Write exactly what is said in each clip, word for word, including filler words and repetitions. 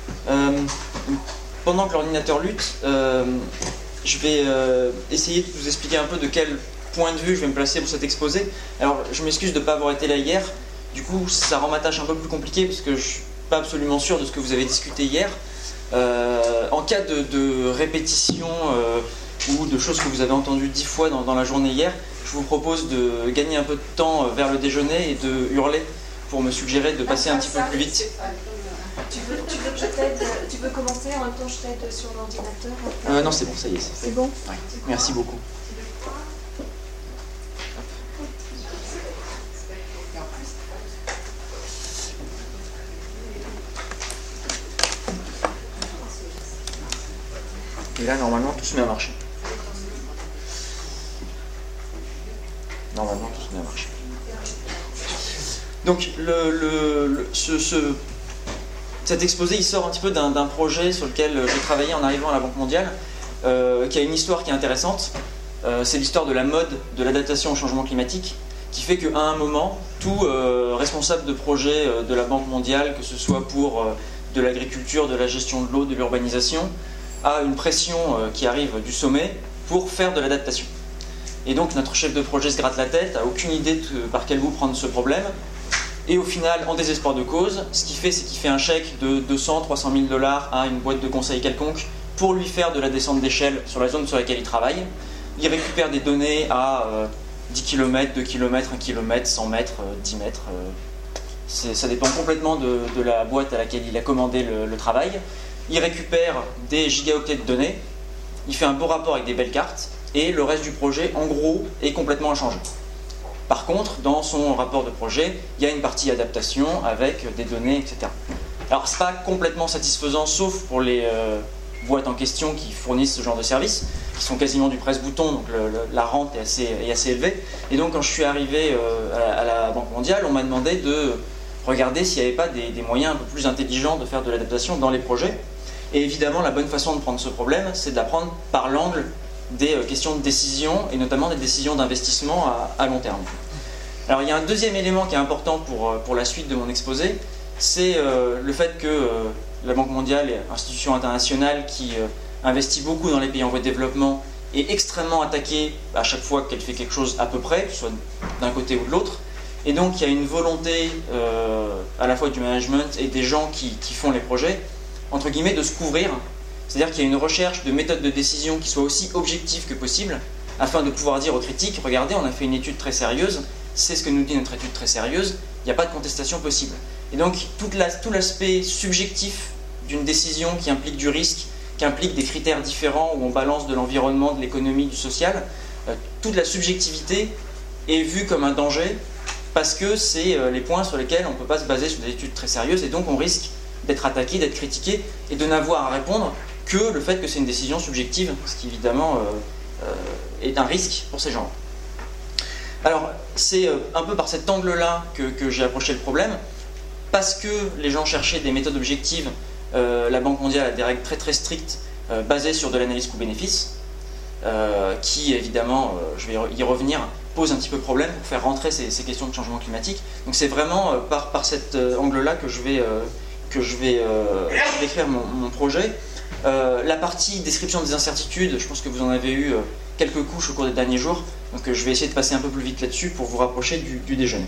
Euh, pendant que l'ordinateur lutte, euh, je vais euh, essayer de vous expliquer un peu de quel point de vue je vais me placer pour cet exposé. Alors, je m'excuse de ne pas avoir été là hier. Du coup, ça rend ma tâche un peu plus compliquée parce que je ne suis pas absolument sûr de ce que vous avez discuté hier. Euh, en cas de, de répétition euh, ou de choses que vous avez entendues dix fois dans, dans la journée hier, je vous propose de gagner un peu de temps vers le déjeuner et de hurler pour me suggérer de passer un petit peu plus vite. Tu veux, tu veux que je t'aide, tu veux commencer en même temps je t'aide sur l'ordinateur? euh, Non, c'est bon, ça y est, c'est fait. C'est bon? Ouais. Merci beaucoup. Et là, normalement, tout se met à marcher. Normalement, tout se met à marcher. Donc, le, le, le, ce, ce, cet exposé, il sort un petit peu d'un d'un projet sur lequel j'ai travaillé en arrivant à la Banque mondiale, euh, qui a une histoire qui est intéressante. Euh, C'est l'histoire de la mode de l'adaptation au changement climatique, qui fait qu'à un moment, tout euh, responsable de projet euh, de la Banque mondiale, que ce soit pour euh, de l'agriculture, de la gestion de l'eau, de l'urbanisation, a une pression euh, qui arrive du sommet pour faire de l'adaptation. Et donc notre chef de projet se gratte la tête, a aucune idée de par quel bout prendre ce problème. Et au final, en désespoir de cause, ce qu'il fait, c'est qu'il fait un chèque de deux cents à trois cent mille dollars à une boîte de conseil quelconque pour lui faire de la descente d'échelle sur la zone sur laquelle il travaille. Il récupère des données à euh, dix kilomètres, deux kilomètres, un kilomètre, cent mètres, euh, dix mètres. Euh, ça dépend complètement de, de la boîte à laquelle il a commandé le, le travail. Il récupère des gigaoctets de données, il fait un beau rapport avec des belles cartes, et le reste du projet, en gros, est complètement inchangé. Par contre, dans son rapport de projet, il y a une partie adaptation avec des données, et cetera. Alors, ce n'est pas complètement satisfaisant, sauf pour les euh, boîtes en question qui fournissent ce genre de services, qui sont quasiment du presse-bouton, donc le, le, la rente est assez, est assez élevée. Et donc, quand je suis arrivé euh, à, la, à la Banque mondiale, on m'a demandé de regarder s'il n'y avait pas des, des moyens un peu plus intelligents de faire de l'adaptation dans les projets. Et évidemment, la bonne façon de prendre ce problème, c'est de la prendre par l'angle des questions de décision, et notamment des décisions d'investissement à, à long terme. Alors il y a un deuxième élément qui est important pour, pour la suite de mon exposé, c'est euh, le fait que euh, la Banque mondiale est une institution internationale qui euh, investit beaucoup dans les pays en voie de développement, est extrêmement attaquée à chaque fois qu'elle fait quelque chose à peu près, que ce soit d'un côté ou de l'autre. Et donc il y a une volonté euh, à la fois du management et des gens qui, qui font les projets, entre guillemets, de se couvrir. C'est-à-dire qu'il y a une recherche de méthodes de décision qui soient aussi objectives que possible, afin de pouvoir dire aux critiques, regardez, on a fait une étude très sérieuse, c'est ce que nous dit notre étude très sérieuse, il n'y a pas de contestation possible. Et donc toute la, tout l'aspect subjectif d'une décision qui implique du risque, qui implique des critères différents où on balance de l'environnement, de l'économie, du social, euh, toute la subjectivité est vue comme un danger parce que c'est euh, les points sur lesquels on ne peut pas se baser sur des études très sérieuses et donc on risque d'être attaqué, d'être critiqué et de n'avoir à répondre que le fait que c'est une décision subjective, ce qui évidemment euh, euh, est un risque pour ces gens. Alors c'est euh, un peu par cet angle-là que, que j'ai approché le problème, parce que les gens cherchaient des méthodes objectives, euh, la Banque mondiale a des règles très très strictes euh, basées sur de l'analyse coût-bénéfice, euh, qui évidemment, euh, je vais y revenir, pose un petit peu problème pour faire rentrer ces, ces questions de changement climatique. Donc c'est vraiment euh, par, par cet euh, angle-là que je vais, euh, que je vais euh, décrire mon, mon projet. Euh, la partie description des incertitudes, je pense que vous en avez eu euh, quelques couches au cours des derniers jours, donc euh, je vais essayer de passer un peu plus vite là-dessus pour vous rapprocher du, du déjeuner.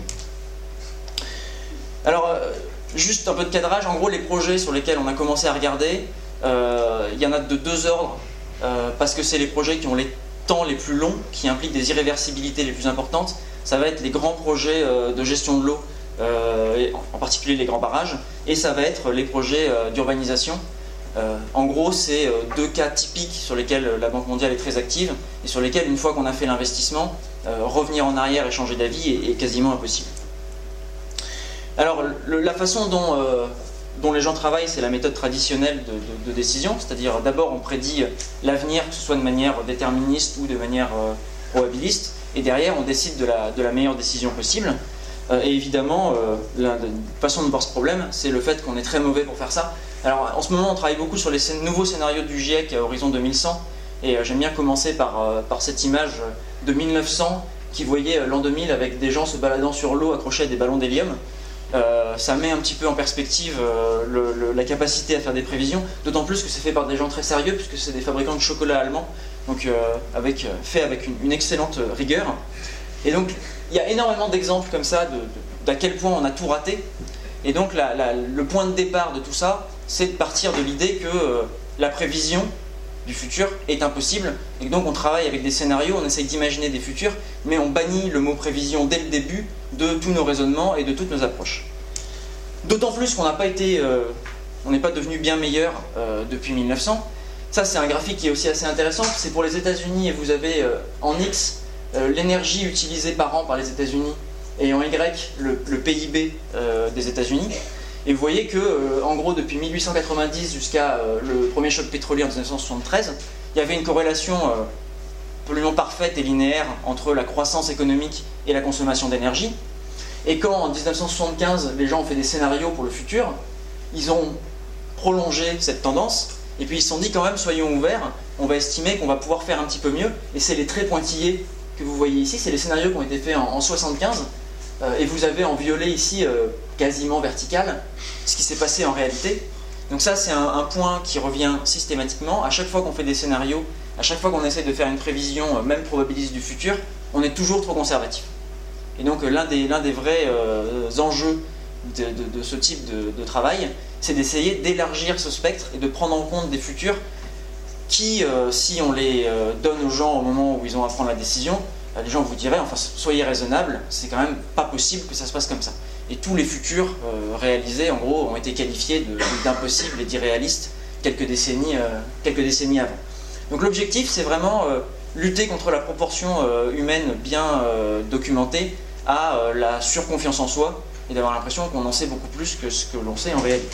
Alors, euh, juste un peu de cadrage, en gros les projets sur lesquels on a commencé à regarder, euh, il y en a de deux ordres, euh, parce que c'est les projets qui ont les temps les plus longs, qui impliquent des irréversibilités les plus importantes. Ça va être les grands projets euh, de gestion de l'eau, euh, en particulier les grands barrages, et ça va être les projets euh, d'urbanisation. Euh, en gros, c'est euh, deux cas typiques sur lesquels euh, la Banque mondiale est très active et sur lesquels, une fois qu'on a fait l'investissement, euh, revenir en arrière et changer d'avis est, est quasiment impossible. Alors, le, la façon dont, euh, dont les gens travaillent, c'est la méthode traditionnelle de, de, de décision, c'est-à-dire d'abord on prédit l'avenir, que ce soit de manière déterministe ou de manière euh, probabiliste, et derrière on décide de la, de la meilleure décision possible. Euh, et évidemment, euh, la, la façon de voir ce problème, c'est le fait qu'on est très mauvais pour faire ça. Alors en ce moment on travaille beaucoup sur les nouveaux scénarios du GIEC à horizon deux mille cent, et euh, j'aime bien commencer par, euh, par cette image de mille neuf cents qui voyait euh, l'an deux mille avec des gens se baladant sur l'eau accrochés à des ballons d'hélium. euh, ça met un petit peu en perspective euh, le, le, la capacité à faire des prévisions, d'autant plus que c'est fait par des gens très sérieux, puisque c'est des fabricants de chocolat allemands, donc euh, avec, fait avec une, une excellente rigueur. Et donc il y a énormément d'exemples comme ça de, de, d'à quel point on a tout raté. Et donc la, la, le point de départ de tout ça, c'est de partir de l'idée que euh, la prévision du futur est impossible, et que donc on travaille avec des scénarios, on essaye d'imaginer des futurs, mais on bannit le mot prévision dès le début de tous nos raisonnements et de toutes nos approches. D'autant plus qu'on n'a pas été, euh, on n'est pas devenu bien meilleur euh, depuis mille neuf cents. Ça, c'est un graphique qui est aussi assez intéressant. C'est pour les États-Unis, et vous avez euh, en X euh, l'énergie utilisée par an par les États-Unis, et en Y le, le P I B euh, des États-Unis. Et vous voyez que, euh, en gros, depuis mille huit cent quatre-vingt-dix jusqu'à euh, le premier choc pétrolier en mille neuf cent soixante-treize, il y avait une corrélation euh, absolument parfaite et linéaire entre la croissance économique et la consommation d'énergie. Et quand, en mille neuf cent soixante-quinze, les gens ont fait des scénarios pour le futur, ils ont prolongé cette tendance, et puis ils se sont dit quand même, soyons ouverts, on va estimer qu'on va pouvoir faire un petit peu mieux, et c'est les traits pointillés que vous voyez ici, c'est les scénarios qui ont été faits en, en soixante-quinze, euh, et vous avez en violet ici, euh, quasiment vertical, ce qui s'est passé en réalité. Donc ça, c'est un, un point qui revient systématiquement. À chaque fois qu'on fait des scénarios, à chaque fois qu'on essaie de faire une prévision, euh, même probabiliste du futur, on est toujours trop conservatif. Et donc l'un des, l'un des vrais euh, enjeux de, de, de ce type de, de travail, c'est d'essayer d'élargir ce spectre et de prendre en compte des futurs qui, euh, si on les euh, donne aux gens au moment où ils ont à prendre la décision, euh, les gens vous diraient, enfin, soyez raisonnables, c'est quand même pas possible que ça se passe comme ça. Et tous les futurs euh, réalisés, en gros, ont été qualifiés de, d'impossibles et d'irréalistes quelques décennies, euh, quelques décennies avant. Donc l'objectif, c'est vraiment euh, lutter contre la proportion euh, humaine bien euh, documentée à euh, la surconfiance en soi, et d'avoir l'impression qu'on en sait beaucoup plus que ce que l'on sait en réalité.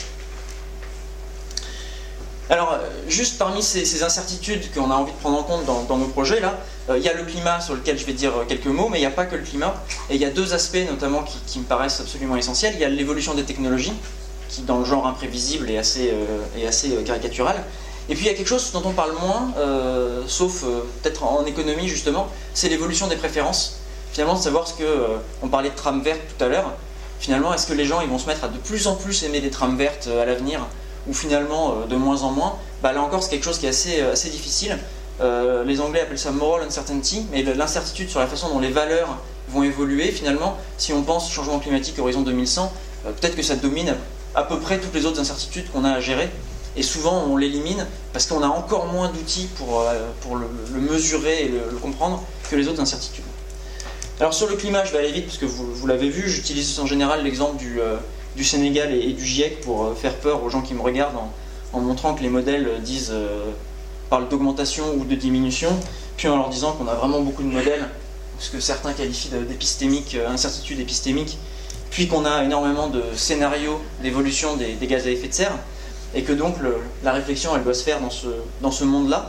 Alors, juste parmi ces, ces incertitudes qu'on a envie de prendre en compte dans, dans nos projets, là, euh, il y a le climat sur lequel je vais dire quelques mots, mais il n'y a pas que le climat, et il y a deux aspects notamment qui, qui me paraissent absolument essentiels. Il y a l'évolution des technologies, qui dans le genre imprévisible est assez, euh, est assez euh, caricatural, et puis il y a quelque chose dont on parle moins, euh, sauf euh, peut-être en économie justement, c'est l'évolution des préférences. Finalement, de savoir ce que, euh, on parlait de trame verte tout à l'heure, finalement, est-ce que les gens ils vont se mettre à de plus en plus aimer les trames vertes euh, à l'avenir, ou finalement euh, de moins en moins, bah, là encore c'est quelque chose qui est assez, euh, assez difficile. Euh, les Anglais appellent ça moral uncertainty, mais l'incertitude sur la façon dont les valeurs vont évoluer, finalement, si on pense au changement climatique horizon deux mille cent, euh, peut-être que ça domine à, à peu près toutes les autres incertitudes qu'on a à gérer, et souvent on l'élimine parce qu'on a encore moins d'outils pour, euh, pour le, le mesurer et le, le comprendre que les autres incertitudes. Alors sur le climat, je vais aller vite parce que vous, vous l'avez vu, j'utilise en général l'exemple du... Euh, du Sénégal et, et du GIEC pour faire peur aux gens qui me regardent en, en montrant que les modèles disent, euh, parlent d'augmentation ou de diminution, puis en leur disant qu'on a vraiment beaucoup de modèles, ce que certains qualifient d'épistémique, euh, incertitude épistémique, puis qu'on a énormément de scénarios d'évolution des, des gaz à effet de serre, et que donc le, la réflexion elle doit se faire dans ce, dans ce monde-là.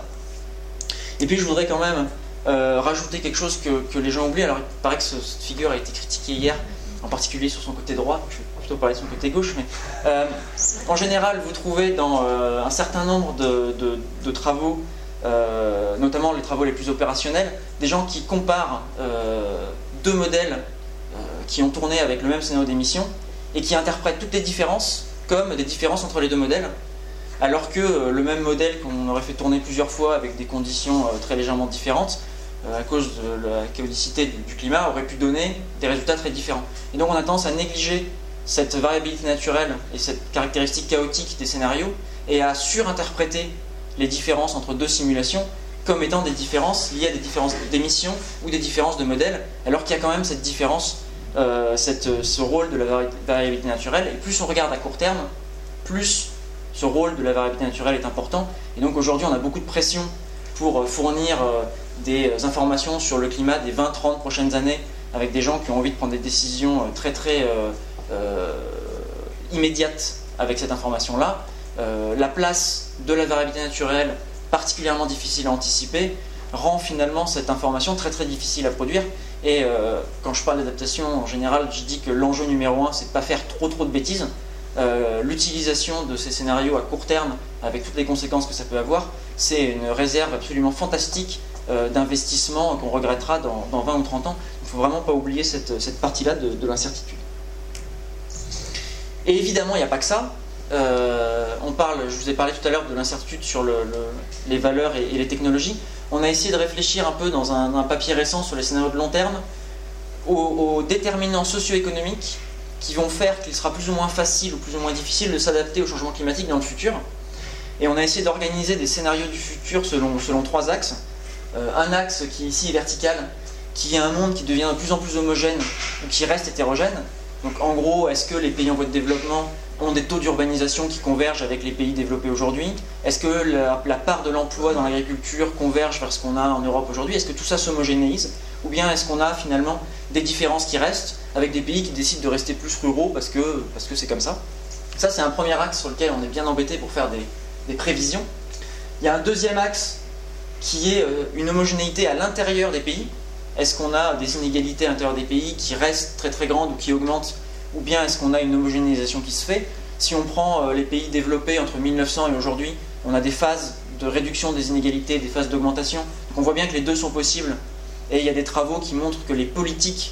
Et puis je voudrais quand même euh, rajouter quelque chose que, que les gens oublient. Alors il paraît que ce, cette figure a été critiquée hier, en particulier sur son côté droit, je vais plutôt parler de son côté gauche, mais euh, en général vous trouvez dans euh, un certain nombre de, de, de travaux, euh, notamment les travaux les plus opérationnels, des gens qui comparent euh, deux modèles euh, qui ont tourné avec le même scénario d'émission et qui interprètent toutes les différences comme des différences entre les deux modèles, alors que euh, le même modèle qu'on aurait fait tourner plusieurs fois avec des conditions euh, très légèrement différentes, à cause de la chaoticité du climat, aurait pu donner des résultats très différents. Et donc on a tendance à négliger cette variabilité naturelle et cette caractéristique chaotique des scénarios et à surinterpréter les différences entre deux simulations comme étant des différences liées à des différences d'émissions ou des différences de modèles, alors qu'il y a quand même cette différence, euh, cette, ce rôle de la vari variabilité naturelle. Et plus on regarde à court terme, plus ce rôle de la variabilité naturelle est important. Et donc aujourd'hui on a beaucoup de pression pour fournir euh, des informations sur le climat des vingt trente prochaines années avec des gens qui ont envie de prendre des décisions très très euh, euh, immédiates avec cette information-là. Euh, la place de la variabilité naturelle, particulièrement difficile à anticiper, rend finalement cette information très très difficile à produire. Et euh, quand je parle d'adaptation, en général, je dis que l'enjeu numéro un, c'est de ne pas faire trop trop de bêtises. Euh, l'utilisation de ces scénarios à court terme, avec toutes les conséquences que ça peut avoir, c'est une réserve absolument fantastique euh, d'investissement qu'on regrettera dans, dans vingt ou trente ans. Il ne faut vraiment pas oublier cette, cette partie-là de, de l'incertitude. Et évidemment, il n'y a pas que ça. Euh, on parle, je vous ai parlé tout à l'heure de l'incertitude sur le, le, les valeurs et, et les technologies. On a essayé de réfléchir un peu dans un, un papier récent sur les scénarios de long terme aux, aux déterminants socio-économiques qui vont faire qu'il sera plus ou moins facile ou plus ou moins difficile de s'adapter au changement climatique dans le futur. Et on a essayé d'organiser des scénarios du futur selon, selon trois axes. Euh, un axe qui ici est vertical, qui est un monde qui devient de plus en plus homogène ou qui reste hétérogène. Donc en gros, est-ce que les pays en voie de développement ont des taux d'urbanisation qui convergent avec les pays développés aujourd'hui? Est-ce que la, la part de l'emploi dans l'agriculture converge vers ce qu'on a en Europe aujourd'hui? Est-ce que tout ça s'homogénéise? Ou bien est-ce qu'on a finalement des différences qui restent avec des pays qui décident de rester plus ruraux parce que parce que c'est comme ça? Ça, c'est un premier axe sur lequel on est bien embêté pour faire des, des prévisions. Il y a un deuxième axe qui est une homogénéité à l'intérieur des pays. Est-ce qu'on a des inégalités à l'intérieur des pays qui restent très très grandes ou qui augmentent? Ou bien est-ce qu'on a une homogénéisation qui se fait? Si on prend les pays développés entre mille neuf cents et aujourd'hui, on a des phases de réduction des inégalités, des phases d'augmentation. Donc on voit bien que les deux sont possibles. Et il y a des travaux qui montrent que les politiques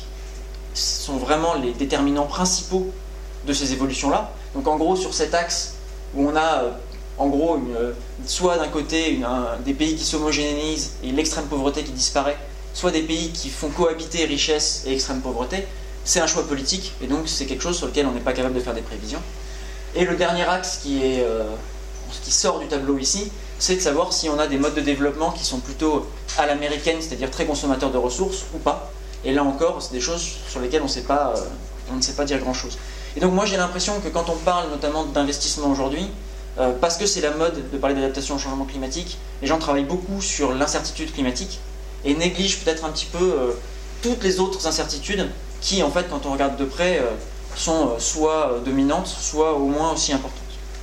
sont vraiment les déterminants principaux de ces évolutions-là. Donc en gros, sur cet axe où on a en gros une, soit d'un côté une, un, des pays qui s'homogénéisent et l'extrême pauvreté qui disparaît, soit des pays qui font cohabiter richesse et extrême pauvreté, c'est un choix politique, et donc c'est quelque chose sur lequel on n'est pas capable de faire des prévisions. Et le dernier axe qui, est, euh, qui sort du tableau ici, c'est de savoir si on a des modes de développement qui sont plutôt à l'américaine, c'est-à-dire très consommateurs de ressources, ou pas. Et là encore, c'est des choses sur lesquelles on, sait pas, euh, on ne sait pas dire grand-chose. Et donc moi j'ai l'impression que quand on parle notamment d'investissement aujourd'hui, euh, parce que c'est la mode de parler d'adaptation au changement climatique, les gens travaillent beaucoup sur l'incertitude climatique, et néglige peut-être un petit peu euh, toutes les autres incertitudes qui, en fait, quand on regarde de près, euh, sont euh, soit euh, dominantes, soit au moins aussi importantes.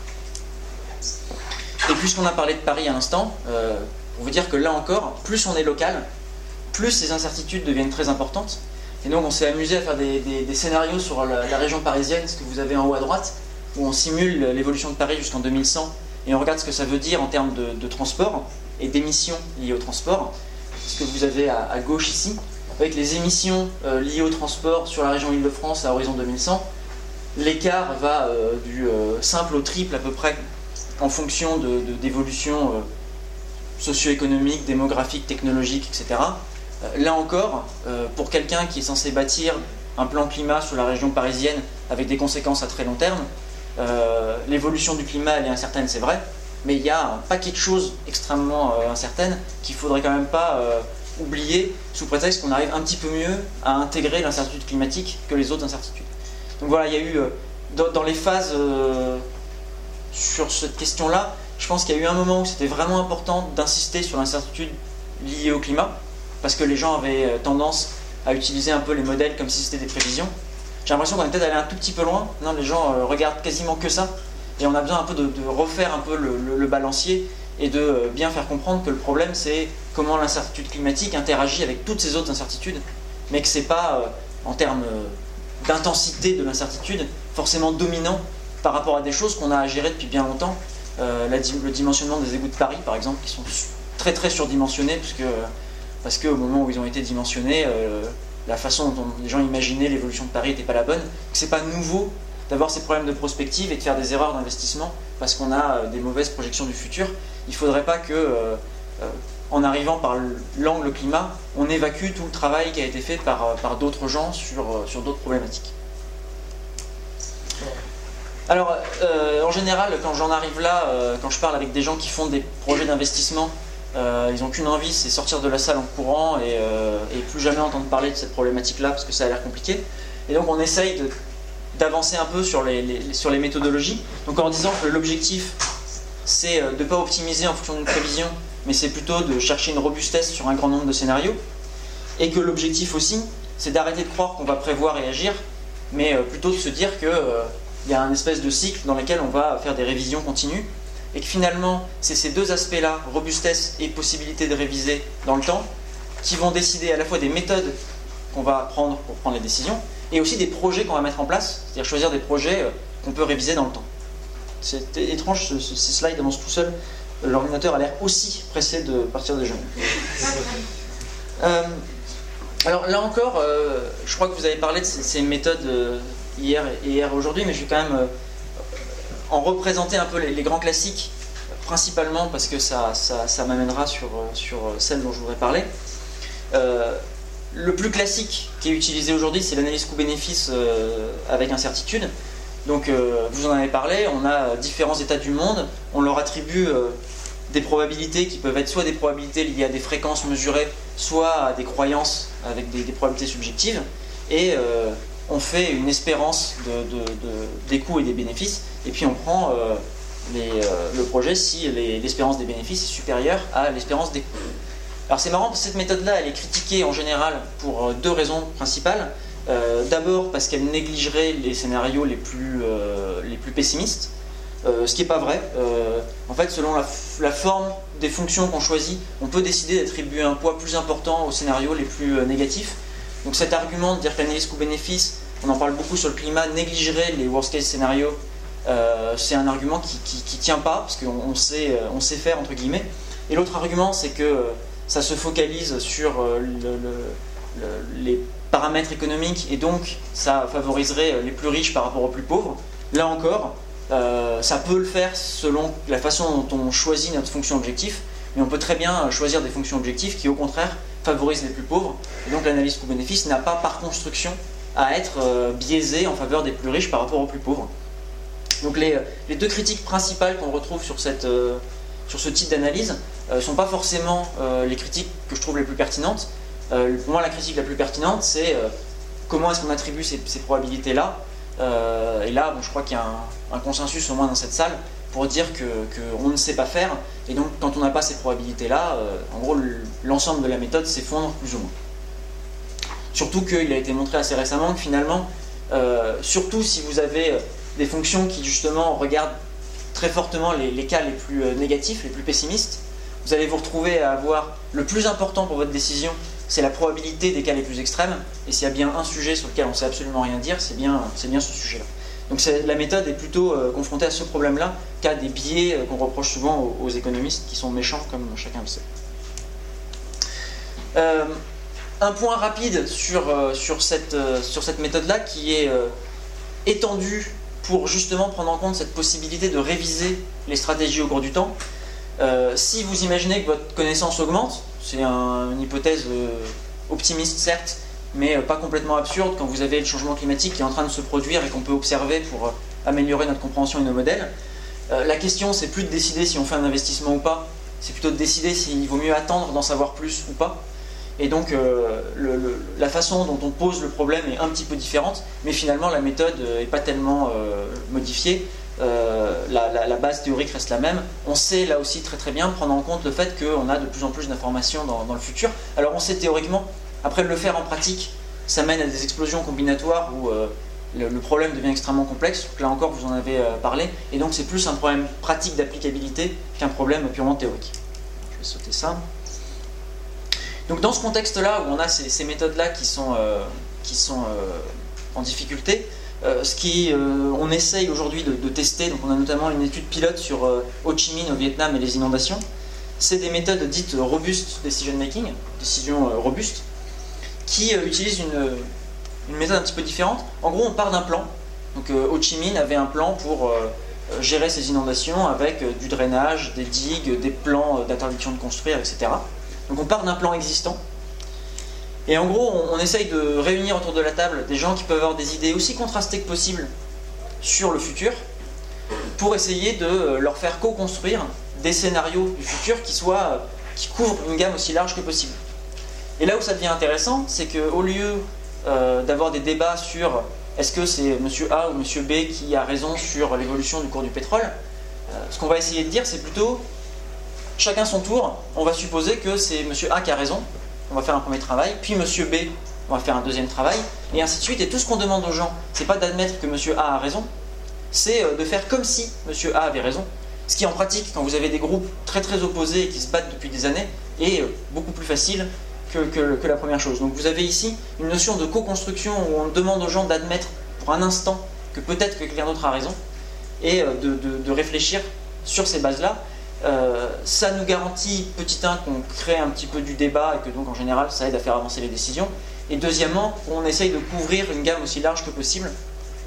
Et puisqu'on a parlé de Paris à l'instant, euh, on veut dire que là encore, plus on est local, plus ces incertitudes deviennent très importantes. Et donc on s'est amusé à faire des, des, des scénarios sur la, la région parisienne, ce que vous avez en haut à droite, où on simule l'évolution de Paris jusqu'en deux mille cent, et on regarde ce que ça veut dire en termes de, de transport et d'émissions liées au transport. Ce que vous avez à, à gauche ici, avec les émissions euh, liées au transport sur la région Île-de-France à horizon deux mille cent, l'écart va euh, du euh, simple au triple à peu près en fonction de, de, d'évolutions euh, socio-économiques, démographiques, technologiques, et cetera. Euh, là encore, euh, pour quelqu'un qui est censé bâtir un plan climat sur la région parisienne avec des conséquences à très long terme, euh, l'évolution du climat elle est incertaine, c'est vrai, mais il y a un paquet de choses extrêmement euh, incertaines qu'il ne faudrait quand même pas euh, oublier sous prétexte qu'on arrive un petit peu mieux à intégrer l'incertitude climatique que les autres incertitudes. Donc voilà, il y a eu, euh, dans, dans les phases euh, sur cette question-là, je pense qu'il y a eu un moment où c'était vraiment important d'insister sur l'incertitude liée au climat, parce que les gens avaient tendance à utiliser un peu les modèles comme si c'était des prévisions. J'ai l'impression qu'on est peut-être allé un tout petit peu loin. Non, les gens euh, regardent quasiment que ça. Et on a besoin un peu de, de refaire un peu le, le, le balancier et de bien faire comprendre que le problème c'est comment l'incertitude climatique interagit avec toutes ces autres incertitudes, mais que c'est pas, euh, en termes euh, d'intensité de l'incertitude, forcément dominant par rapport à des choses qu'on a à gérer depuis bien longtemps. Euh, la, le dimensionnement des égouts de Paris, par exemple, qui sont très très surdimensionnés, puisque, parce qu'au moment où ils ont été dimensionnés, euh, la façon dont les gens imaginaient l'évolution de Paris n'était pas la bonne, que c'est pas nouveau d'avoir ces problèmes de prospective et de faire des erreurs d'investissement parce qu'on a euh, des mauvaises projections du futur. Il ne faudrait pas que, euh, euh, en arrivant par l'angle climat, on évacue tout le travail qui a été fait par, par d'autres gens sur, sur d'autres problématiques. Alors, euh, en général, quand j'en arrive là, euh, quand je parle avec des gens qui font des projets d'investissement, euh, ils n'ont qu'une envie, c'est sortir de la salle en courant et, euh, et plus jamais entendre parler de cette problématique-là parce que ça a l'air compliqué. Et donc on essaye de d'avancer un peu sur les, les, sur les méthodologies, donc en disant que l'objectif c'est de ne pas optimiser en fonction d'une prévision, mais c'est plutôt de chercher une robustesse sur un grand nombre de scénarios, et que l'objectif aussi c'est d'arrêter de croire qu'on va prévoir et agir, mais plutôt de se dire qu'il euh, y a un espèce de cycle dans lequel on va faire des révisions continues, et que finalement c'est ces deux aspects-là, robustesse et possibilité de réviser dans le temps, qui vont décider à la fois des méthodes qu'on va prendre pour prendre les décisions, et aussi des projets qu'on va mettre en place, c'est-à-dire choisir des projets qu'on peut réviser dans le temps. C'est étrange, ce, ce, ces slides avancent tout seul. L'ordinateur a l'air aussi pressé de partir déjeuner. euh, alors là encore, euh, je crois que vous avez parlé de ces, ces méthodes euh, hier et hier aujourd'hui, mais je vais quand même euh, en représenter un peu les, les grands classiques, principalement parce que ça, ça, ça m'amènera sur, sur celle dont je voudrais parler. Euh, le plus classique qui est utilisé aujourd'hui, c'est l'analyse coût-bénéfice euh, avec incertitude. Donc euh, vous en avez parlé, on a différents états du monde, on leur attribue euh, des probabilités qui peuvent être soit des probabilités liées à des fréquences mesurées, soit à des croyances avec des, des probabilités subjectives, et euh, on fait une espérance de, de, de, des coûts et des bénéfices, et puis on prend euh, les, euh, le projet si l'espérance des bénéfices est supérieure à l'espérance des coûts. Alors c'est marrant parce que cette méthode-là, elle est critiquée en général pour deux raisons principales. Euh, D'abord parce qu'elle négligerait les scénarios les plus, euh, les plus pessimistes, euh, ce qui n'est pas vrai. Euh, en fait, selon la, la forme des fonctions qu'on choisit, on peut décider d'attribuer un poids plus important aux scénarios les plus euh, négatifs. Donc cet argument de dire que l'analyse coût-bénéfice, on en parle beaucoup sur le climat, négligerait les worst-case scénarios, euh, c'est un argument qui ne tient pas, parce qu'on on sait, on sait faire, entre guillemets. Et l'autre argument, c'est que euh, ça se focalise sur euh, le, le, le, les paramètres économiques, et donc ça favoriserait les plus riches par rapport aux plus pauvres. Là encore, euh, ça peut le faire selon la façon dont on choisit notre fonction objectif, mais on peut très bien choisir des fonctions objectives qui au contraire favorisent les plus pauvres, et donc l'analyse coût-bénéfice n'a pas par construction à être euh, biaisée en faveur des plus riches par rapport aux plus pauvres. Donc les, les deux critiques principales qu'on retrouve sur, cette, euh, sur ce type d'analyse ne euh, sont pas forcément euh, les critiques que je trouve les plus pertinentes. Euh, pour moi, la critique la plus pertinente, c'est euh, comment est-ce qu'on attribue ces, ces probabilités-là. Euh, et là, bon, je crois qu'il y a un, un consensus, au moins dans cette salle, pour dire que, que on ne sait pas faire. Et donc, quand on n'a pas ces probabilités-là, euh, en gros, l'ensemble de la méthode s'effondre plus ou moins. Surtout qu'il a été montré assez récemment que finalement, euh, surtout si vous avez des fonctions qui justement regardent très fortement les, les cas les plus négatifs, les plus pessimistes, vous allez vous retrouver à avoir le plus important pour votre décision, c'est la probabilité des cas les plus extrêmes, et s'il y a bien un sujet sur lequel on ne sait absolument rien dire, c'est bien, c'est bien ce sujet-là. Donc la méthode est plutôt euh, confrontée à ce problème-là qu'à des biais euh, qu'on reproche souvent aux, aux économistes, qui sont méchants, comme chacun le sait. Euh, un point rapide sur, euh, sur cette, euh, sur cette méthode-là, qui est euh, étendue pour justement prendre en compte cette possibilité de réviser les stratégies au cours du temps. Euh, si vous imaginez que votre connaissance augmente, c'est un, une hypothèse euh, optimiste certes, mais euh, pas complètement absurde quand vous avez le changement climatique qui est en train de se produire et qu'on peut observer pour euh, améliorer notre compréhension et nos modèles. Euh, la question, c'est plus de décider si on fait un investissement ou pas, c'est plutôt de décider s'il vaut mieux attendre d'en savoir plus ou pas. Et donc euh, le, le, la façon dont on pose le problème est un petit peu différente, mais finalement la méthode n'est pas tellement euh, modifiée. Euh, la, la, la base théorique reste la même. On sait là aussi très très bien prendre en compte le fait qu'on a de plus en plus d'informations dans, dans le futur. Alors on sait théoriquement, après le faire en pratique, ça mène à des explosions combinatoires où euh, le, le problème devient extrêmement complexe. Donc là encore vous en avez euh, parlé, et donc c'est plus un problème pratique d'applicabilité qu'un problème purement théorique. Je vais sauter ça. Donc dans ce contexte-là où on a ces, ces méthodes-là qui sont, euh, qui sont euh, en difficulté, Euh, ce qui, euh, on essaye aujourd'hui de, de tester, donc on a notamment une étude pilote sur euh, Ho Chi Minh au Vietnam et les inondations. C'est des méthodes dites robust decision making, décision euh, robuste, qui euh, utilisent une, une méthode un petit peu différente. En gros, on part d'un plan. Donc euh, Ho Chi Minh avait un plan pour euh, gérer ces inondations avec euh, du drainage, des digues, des plans euh, d'interdiction de construire, et cetera. Donc on part d'un plan existant. Et en gros, on, on essaye de réunir autour de la table des gens qui peuvent avoir des idées aussi contrastées que possible sur le futur, pour essayer de leur faire co-construire des scénarios du futur qui, soient, qui couvrent une gamme aussi large que possible. Et là où ça devient intéressant, c'est qu'au lieu euh, d'avoir des débats sur est-ce que c'est monsieur A ou monsieur B qui a raison sur l'évolution du cours du pétrole, euh, ce qu'on va essayer de dire, c'est plutôt chacun son tour, on va supposer que c'est monsieur A qui a raison. On va faire un premier travail, puis monsieur B, on va faire un deuxième travail, et ainsi de suite. Et tout ce qu'on demande aux gens, c'est pas d'admettre que monsieur A a raison, c'est de faire comme si monsieur A avait raison. Ce qui en pratique, quand vous avez des groupes très très opposés et qui se battent depuis des années, est beaucoup plus facile que, que, que la première chose. Donc vous avez ici une notion de co-construction où on demande aux gens d'admettre pour un instant que peut-être que quelqu'un d'autre a raison, et de, de, de réfléchir sur ces bases-là. Euh, ça nous garantit, petit un, qu'on crée un petit peu du débat et que donc en général ça aide à faire avancer les décisions. Et deuxièmement, on essaye de couvrir une gamme aussi large que possible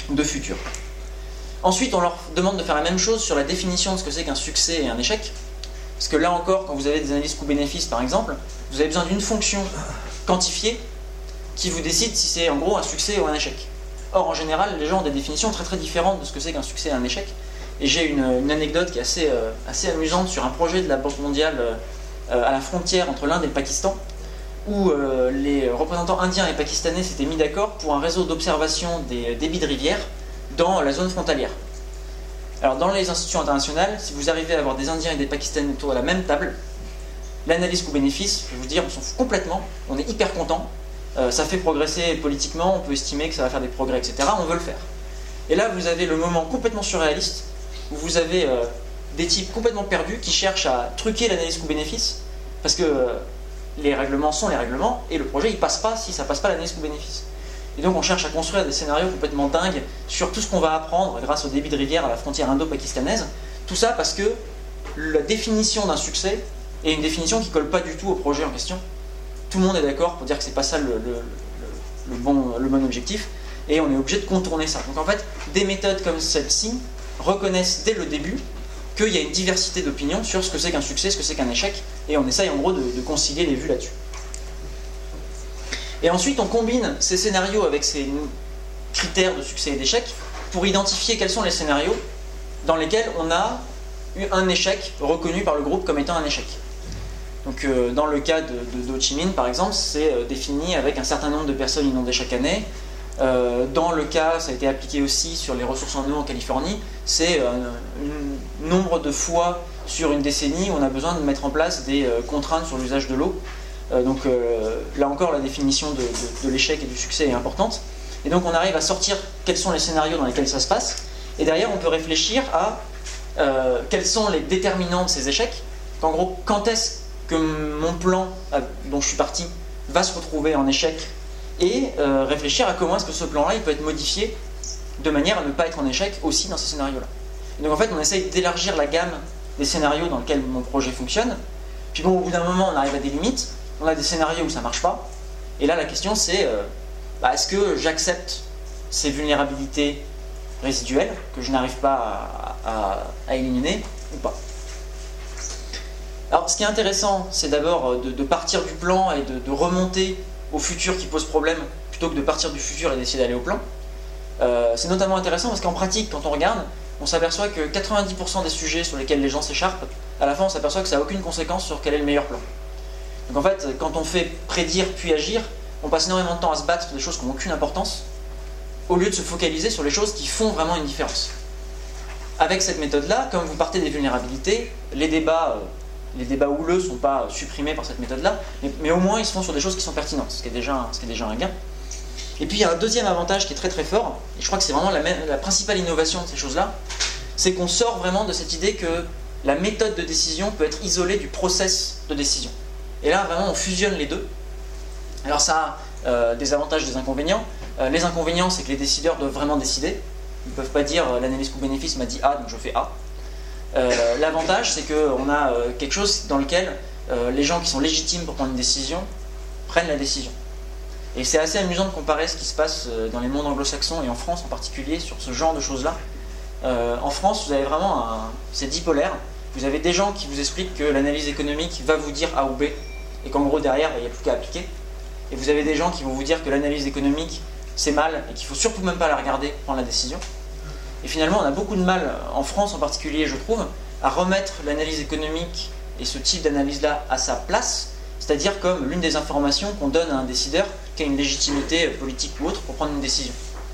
de futur. Ensuite, on leur demande de faire la même chose sur la définition de ce que c'est qu'un succès et un échec. Parce que là encore, quand vous avez des analyses coût-bénéfice par exemple, vous avez besoin d'une fonction quantifiée qui vous décide si c'est en gros un succès ou un échec. Or, en général, les gens ont des définitions très très différentes de ce que c'est qu'un succès et un échec. Et j'ai une, une anecdote qui est assez, euh, assez amusante sur un projet de la Banque mondiale euh, à la frontière entre l'Inde et le Pakistan, où euh, les représentants indiens et pakistanais s'étaient mis d'accord pour un réseau d'observation des débits de rivières dans la zone frontalière. Alors dans les institutions internationales, si vous arrivez à avoir des Indiens et des Pakistanais autour de la même table, l'analyse coût-bénéfice, je vais vous dire, on s'en fout complètement, on est hyper content, euh, ça fait progresser politiquement, on peut estimer que ça va faire des progrès, et cetera, on veut le faire. Et là vous avez le moment complètement surréaliste, où vous avez euh, des types complètement perdus qui cherchent à truquer l'analyse coût-bénéfice, parce que euh, les règlements sont les règlements, et le projet il passe pas si ça passe pas l'analyse coût-bénéfice. Et donc on cherche à construire des scénarios complètement dingues sur tout ce qu'on va apprendre grâce au débit de rivière à la frontière indo-pakistanaise. Tout ça parce que la définition d'un succès est une définition qui ne colle pas du tout au projet en question. Tout le monde est d'accord pour dire que c'est pas ça le, le, le, le, bon, le bon objectif, et on est obligé de contourner ça. Donc en fait, des méthodes comme celle-ci reconnaissent dès le début qu'il y a une diversité d'opinions sur ce que c'est qu'un succès, ce que c'est qu'un échec, et on essaye en gros de, de concilier les vues là-dessus. Et ensuite, on combine ces scénarios avec ces critères de succès et d'échec pour identifier quels sont les scénarios dans lesquels on a eu un échec reconnu par le groupe comme étant un échec. Donc, euh, dans le cas de, de, d'Ho Chi Minh, par exemple, c'est euh, défini avec un certain nombre de personnes inondées chaque année. Euh, dans le cas, ça a été appliqué aussi sur les ressources en eau en Californie, c'est euh, un nombre de fois sur une décennie où on a besoin de mettre en place des euh, contraintes sur l'usage de l'eau. Euh, donc euh, là encore, la définition de, de, de l'échec et du succès est importante. Et donc on arrive à sortir quels sont les scénarios dans lesquels ça se passe. Et derrière, on peut réfléchir à euh, quels sont les déterminants de ces échecs. En gros, quand est-ce que mon plan euh, dont je suis parti va se retrouver en échec, et euh, réfléchir à comment est-ce que ce plan-là il peut être modifié de manière à ne pas être en échec aussi dans ces scénarios-là. Et donc en fait, on essaye d'élargir la gamme des scénarios dans lesquels mon projet fonctionne. Puis bon, au bout d'un moment, on arrive à des limites. On a des scénarios où ça ne marche pas. Et là, la question c'est, euh, bah, est-ce que j'accepte ces vulnérabilités résiduelles que je n'arrive pas à, à, à éliminer ou pas? Alors, ce qui est intéressant, c'est d'abord de, de partir du plan et de, de remonter au futur qui pose problème, plutôt que de partir du futur et d'essayer d'aller au plan. Euh, c'est notamment intéressant parce qu'en pratique, quand on regarde, on s'aperçoit que quatre-vingt-dix pour cent des sujets sur lesquels les gens s'écharpent, à la fin, on s'aperçoit que ça n'a aucune conséquence sur quel est le meilleur plan. Donc en fait, quand on fait prédire puis agir, on passe énormément de temps à se battre sur des choses qui n'ont aucune importance, au lieu de se focaliser sur les choses qui font vraiment une différence. Avec cette méthode-là, comme vous partez des vulnérabilités, les débats, euh, les débats houleux ne sont pas supprimés par cette méthode-là, mais, mais au moins ils se font sur des choses qui sont pertinentes, ce qui est déjà, ce qui est déjà un gain. Et puis il y a un deuxième avantage qui est très très fort, et je crois que c'est vraiment la, même, la principale innovation de ces choses-là, c'est qu'on sort vraiment de cette idée que la méthode de décision peut être isolée du process de décision. Et là, vraiment, on fusionne les deux. Alors ça a euh, des avantages et des inconvénients. Euh, les inconvénients, c'est que les décideurs doivent vraiment décider. Ils ne peuvent pas dire euh, l'analyse coût-bénéfice m'a dit A, donc je fais A. Euh, L'avantage, c'est qu'on a euh, quelque chose dans lequel euh, les gens qui sont légitimes pour prendre une décision prennent la décision. Et c'est assez amusant de comparer ce qui se passe euh, dans les mondes anglo-saxons et en France en particulier sur ce genre de choses-là. Euh, en France, vous avez vraiment un... c'est dipolaire. Vous avez des gens qui vous expliquent que l'analyse économique va vous dire A ou B, et qu'en gros derrière, il n'y a plus qu'à appliquer. Et vous avez des gens qui vont vous dire que l'analyse économique, c'est mal, et qu'il ne faut surtout même pas la regarder pour prendre la décision. Et finalement, on a beaucoup de mal, en France en particulier, je trouve, à remettre l'analyse économique et ce type d'analyse-là à sa place, c'est-à-dire comme l'une des informations qu'on donne à un décideur qui a une légitimité politique ou autre pour prendre une décision.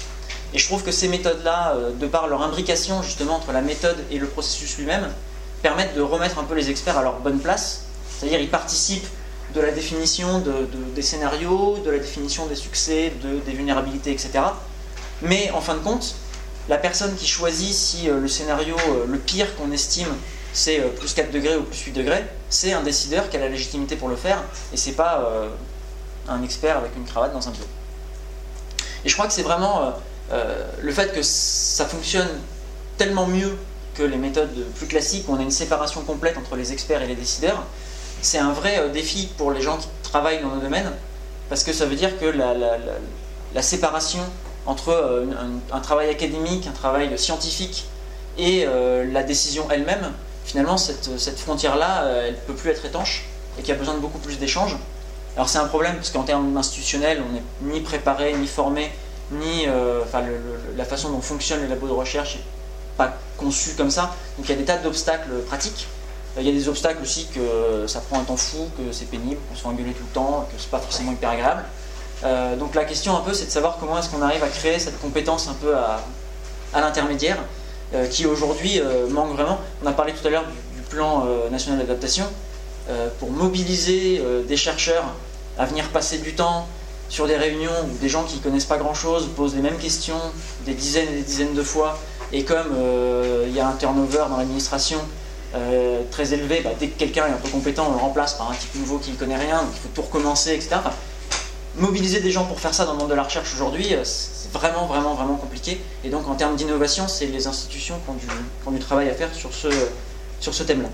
Et je trouve que ces méthodes-là, de par leur imbrication justement entre la méthode et le processus lui-même, permettent de remettre un peu les experts à leur bonne place, c'est-à-dire ils participent de la définition de, de, des scénarios, de la définition des succès, de, des vulnérabilités, et cetera. Mais en fin de compte, la personne qui choisit si euh, le scénario euh, le pire qu'on estime c'est euh, plus quatre degrés ou plus huit degrés, c'est un décideur qui a la légitimité pour le faire, et c'est pas euh, un expert avec une cravate dans un bureau. Et je crois que c'est vraiment euh, euh, le fait que ça fonctionne tellement mieux que les méthodes plus classiques, où on a une séparation complète entre les experts et les décideurs, c'est un vrai euh, défi pour les gens qui travaillent dans nos domaines, parce que ça veut dire que la, la, la, la séparation entre euh, un, un travail académique, un travail scientifique et euh, la décision elle-même, finalement cette, cette frontière-là, euh, elle ne peut plus être étanche et qu'il y a besoin de beaucoup plus d'échanges. Alors c'est un problème parce qu'en termes institutionnels, on n'est ni préparé, ni formé, ni euh, enfin, le, le, la façon dont fonctionnent les labos de recherche n'est pas conçue comme ça. Donc il y a des tas d'obstacles pratiques. Il y a des obstacles aussi que ça prend un temps fou, que c'est pénible, qu'on se fait engueuler tout le temps, que c'est pas forcément hyper agréable. Euh, donc la question un peu, c'est de savoir comment est-ce qu'on arrive à créer cette compétence un peu à, à l'intermédiaire, euh, qui aujourd'hui euh, manque vraiment. On a parlé tout à l'heure du, du plan euh, national d'adaptation, euh, pour mobiliser euh, des chercheurs à venir passer du temps sur des réunions où des gens qui ne connaissent pas grand-chose posent les mêmes questions des dizaines et des dizaines de fois, et comme euh, il y a un turnover dans l'administration Euh, très élevé, bah, dès que quelqu'un est un peu compétent, on le remplace par un type nouveau qui ne connaît rien, donc il faut tout recommencer, et cetera. Enfin, mobiliser des gens pour faire ça dans le monde de la recherche aujourd'hui, euh, c'est vraiment, vraiment, vraiment compliqué. Et donc en termes d'innovation, c'est les institutions qui ont, du, qui ont du travail à faire sur ce, sur ce thème-là.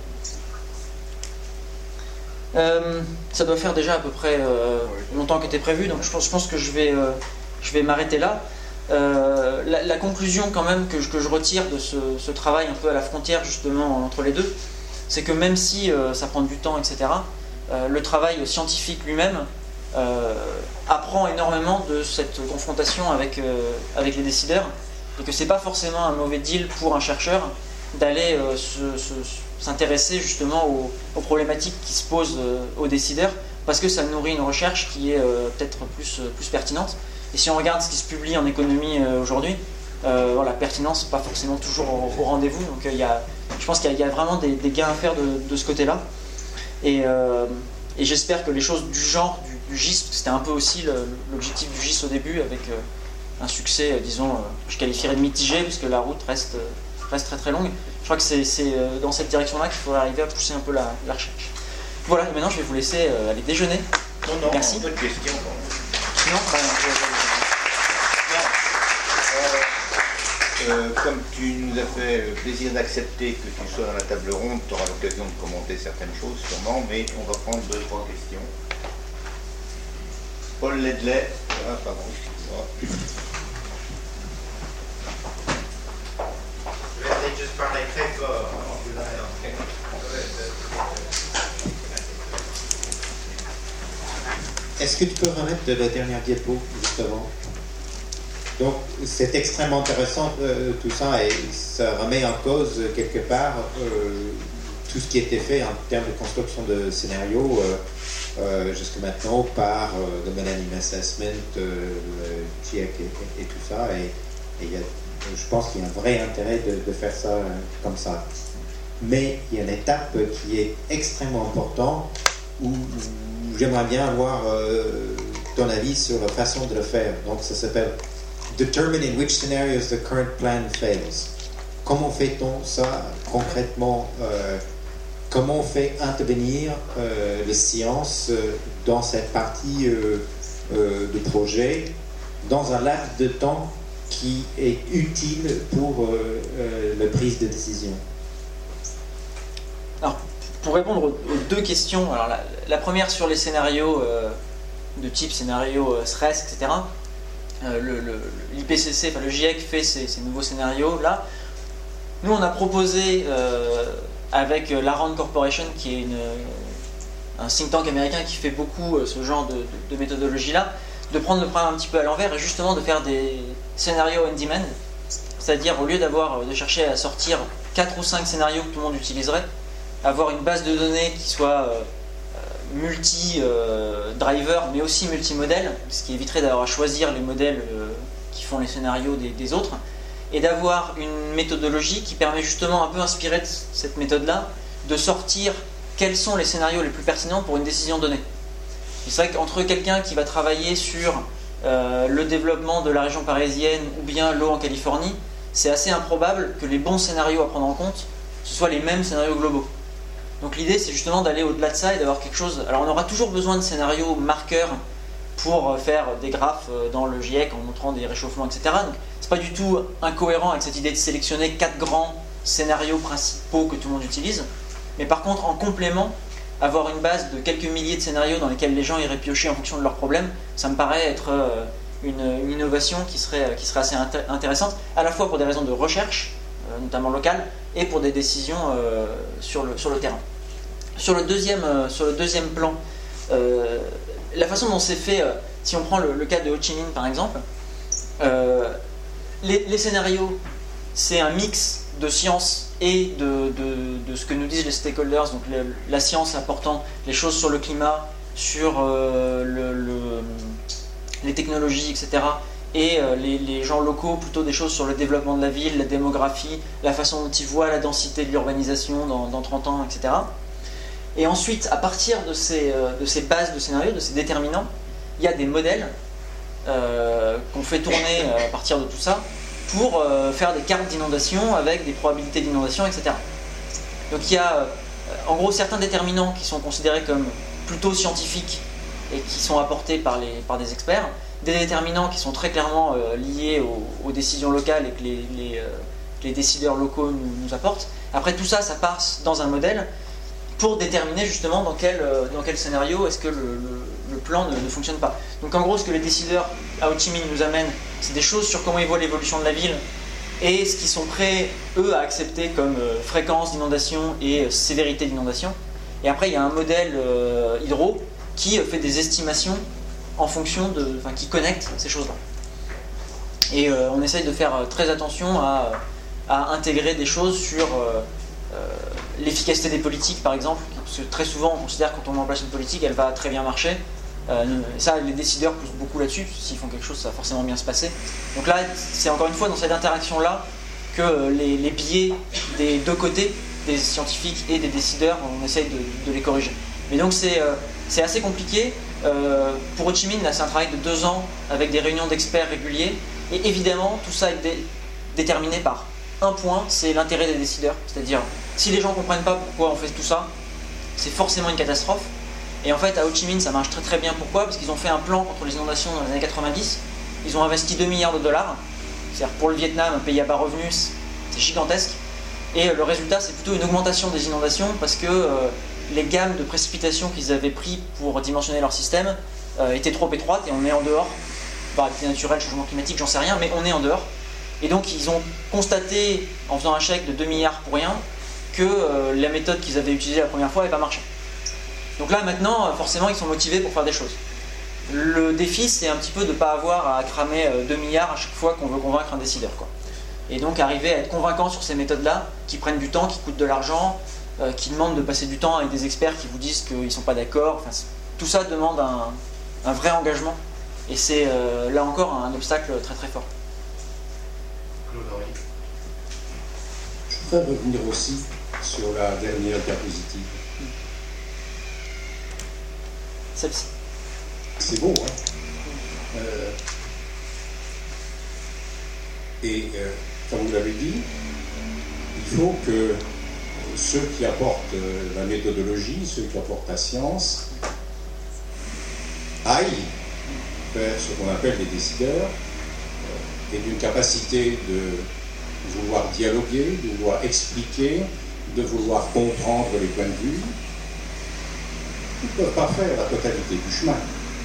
Euh, ça doit faire déjà à peu près euh, longtemps qu'était prévu, donc je pense, je pense que je vais, euh, je vais m'arrêter là. Euh, la, la conclusion quand même que je, que je retire de ce, ce travail un peu à la frontière justement entre les deux, c'est que même si euh, ça prend du temps, et cetera, euh, le travail scientifique lui-même euh, apprend énormément de cette confrontation avec, euh, avec les décideurs, et que c'est pas forcément un mauvais deal pour un chercheur d'aller euh, se, se, s'intéresser justement aux, aux problématiques qui se posent euh, aux décideurs, parce que ça nourrit une recherche qui est euh, peut-être plus, plus pertinente. Et si on regarde ce qui se publie en économie euh, aujourd'hui, euh, voilà, la pertinence n'est pas forcément toujours au, au rendez-vous. Donc euh, y a, je pense qu'il y a, il y a vraiment des, des gains à faire de, de ce côté-là. Et, euh, et j'espère que les choses du genre, du, du G I S, c'était un peu aussi le, l'objectif du G I S au début, avec euh, un succès, euh, disons, euh, je qualifierais de mitigé, puisque la route reste, euh, reste très très longue. Je crois que c'est, c'est euh, dans cette direction-là qu'il faut arriver à pousser un peu la, la recherche. Voilà, et maintenant je vais vous laisser euh, aller déjeuner. Non, non, merci. Pas de questions. Sinon, ben, je... Euh, comme tu nous as fait le plaisir d'accepter que tu sois dans la table ronde, tu auras l'occasion de commenter certaines choses sûrement, mais on va prendre deux, trois questions. Paul Ledley, ah, pardon, excuse-moi. Je vais juste parler très fort. Est-ce que tu peux remettre de la dernière diapo, juste avant? Donc, c'est extrêmement intéressant euh, tout ça, et ça remet en cause quelque part euh, tout ce qui a été fait en termes de construction de scénarios euh, euh, jusque maintenant par euh, le Millennium Assessment, euh, le G I E C et, et tout ça. Et, et y a, je pense qu'il y a un vrai intérêt de, de faire ça euh, comme ça. Mais il y a une étape qui est extrêmement importante où, où j'aimerais bien avoir euh, ton avis sur la façon de le faire. Donc, ça s'appelle Determine in which scenarios the current plan fails. Comment fait-on ça concrètement? euh, Comment on fait intervenir euh, les sciences euh, dans cette partie euh, euh, de projet dans un laps de temps qui est utile pour euh, euh, la prise de décision? Alors, pour répondre aux deux questions, alors la, la première sur les scénarios euh, de type scénario euh, S R E S, et cetera. Euh, le, le, l'I P C C, enfin le G I E C fait ces, ces nouveaux scénarios là. Nous on a proposé euh, avec la Rand Corporation, qui est une, un think tank américain qui fait beaucoup euh, ce genre de, de, de méthodologie là, de prendre le problème un petit peu à l'envers et justement de faire des scénarios on demand, c'est-à-dire au lieu d'avoir de chercher à sortir quatre ou cinq scénarios que tout le monde utiliserait, avoir une base de données qui soit euh, multi-driver, mais aussi multi-modèle, ce qui éviterait d'avoir à choisir les modèles qui font les scénarios des, des autres, et d'avoir une méthodologie qui permet justement, un peu inspirée de cette méthode-là, de sortir quels sont les scénarios les plus pertinents pour une décision donnée. Et c'est vrai qu'entre quelqu'un qui va travailler sur euh, le développement de la région parisienne ou bien l'eau en Californie, c'est assez improbable que les bons scénarios à prendre en compte, ce soient les mêmes scénarios globaux. Donc l'idée, c'est justement d'aller au-delà de ça et d'avoir quelque chose... Alors on aura toujours besoin de scénarios marqueurs pour faire des graphes dans le G I E C en montrant des réchauffements, et cetera. Donc c'est pas du tout incohérent avec cette idée de sélectionner quatre grands scénarios principaux que tout le monde utilise. Mais par contre, en complément, avoir une base de quelques milliers de scénarios dans lesquels les gens iraient piocher en fonction de leurs problèmes, ça me paraît être une, une innovation qui serait, qui serait assez inté- intéressante, à la fois pour des raisons de recherche, euh, notamment locales, et pour des décisions euh, sur, le, sur le terrain. Sur le deuxième, euh, sur le deuxième plan, euh, la façon dont c'est fait, euh, si on prend le, le cas de Ho Chi Minh par exemple, euh, les, les scénarios, c'est un mix de science et de, de, de ce que nous disent les stakeholders, donc le, la science apportant les choses sur le climat, sur euh, le, le, les technologies, et cetera, et euh, les, les gens locaux plutôt des choses sur le développement de la ville, la démographie, la façon dont ils voient la densité de l'urbanisation dans, dans trente ans, et cetera. Et ensuite, à partir de ces, euh, de ces bases de scénarios, de ces déterminants, il y a des modèles euh, qu'on fait tourner à partir de tout ça pour euh, faire des cartes d'inondation avec des probabilités d'inondation, et cetera. Donc il y a euh, en gros certains déterminants qui sont considérés comme plutôt scientifiques et qui sont apportés par, les, par des experts, des déterminants qui sont très clairement euh, liés aux, aux décisions locales et que les, les, euh, que les décideurs locaux nous, nous apportent. Après tout ça, ça passe dans un modèle pour déterminer justement dans quel, euh, dans quel scénario est-ce que le, le, le plan ne, ne fonctionne pas. Donc en gros, ce que les décideurs à Ho Chi Minh nous amènent, c'est des choses sur comment ils voient l'évolution de la ville et ce qu'ils sont prêts, eux, à accepter comme euh, fréquence d'inondation et euh, sévérité d'inondation. Et après, il y a un modèle euh, hydro qui euh, fait des estimations en fonction de, enfin, qui connecte ces choses-là. Et euh, on essaye de faire très attention à, à intégrer des choses sur euh, euh, l'efficacité des politiques, par exemple, parce que très souvent, on considère que quand on met en place une politique, elle va très bien marcher. Euh, ça, les décideurs poussent beaucoup là-dessus. S'ils font quelque chose, ça va forcément bien se passer. Donc là, c'est encore une fois dans cette interaction-là que euh, les, les biais des deux côtés, des scientifiques et des décideurs, on essaye de, de les corriger. Mais donc c'est euh, c'est assez compliqué. Euh, pour Ho Chi Minh, là, c'est un travail de deux ans avec des réunions d'experts réguliers. Et évidemment, tout ça est dé- déterminé par un point, c'est l'intérêt des décideurs. C'est-à-dire, si les gens ne comprennent pas pourquoi on fait tout ça, c'est forcément une catastrophe. Et en fait, à Ho Chi Minh, ça marche très très bien. Pourquoi ? Parce qu'ils ont fait un plan contre les inondations dans les années quatre-vingt-dix. Ils ont investi deux milliards de dollars. C'est-à-dire, pour le Vietnam, un pays à bas revenus, c'est gigantesque. Et le résultat, c'est plutôt une augmentation des inondations parce que euh, les gammes de précipitations qu'ils avaient pris pour dimensionner leur système euh, étaient trop étroites et on est en dehors. Variété naturelle, changement climatique, j'en sais rien, mais on est en dehors. Et donc, ils ont constaté, en faisant un chèque de deux milliards pour rien, que euh, la méthode qu'ils avaient utilisée la première fois n'avait pas marché. Donc là, maintenant, forcément, ils sont motivés pour faire des choses. Le défi, c'est un petit peu de ne pas avoir à cramer deux milliards à chaque fois qu'on veut convaincre un décideur, quoi. Et donc arriver à être convaincant sur ces méthodes-là, qui prennent du temps, qui coûtent de l'argent, euh, qui demandent de passer du temps avec des experts qui vous disent qu'ils ne sont pas d'accord. Enfin, tout ça demande un, un vrai engagement. Et c'est euh, là encore un obstacle très très fort. Claude Henry. Je voudrais revenir aussi sur la dernière diapositive. Celle-ci. C'est beau, hein euh, Et euh, comme vous l'avez dit, il faut que ceux qui apportent euh, la méthodologie, ceux qui apportent la science, aillent vers ce qu'on appelle les décideurs, euh, et d'une capacité de vouloir dialoguer, de vouloir expliquer, de vouloir comprendre les points de vue. Ils ne peuvent pas faire la totalité du chemin.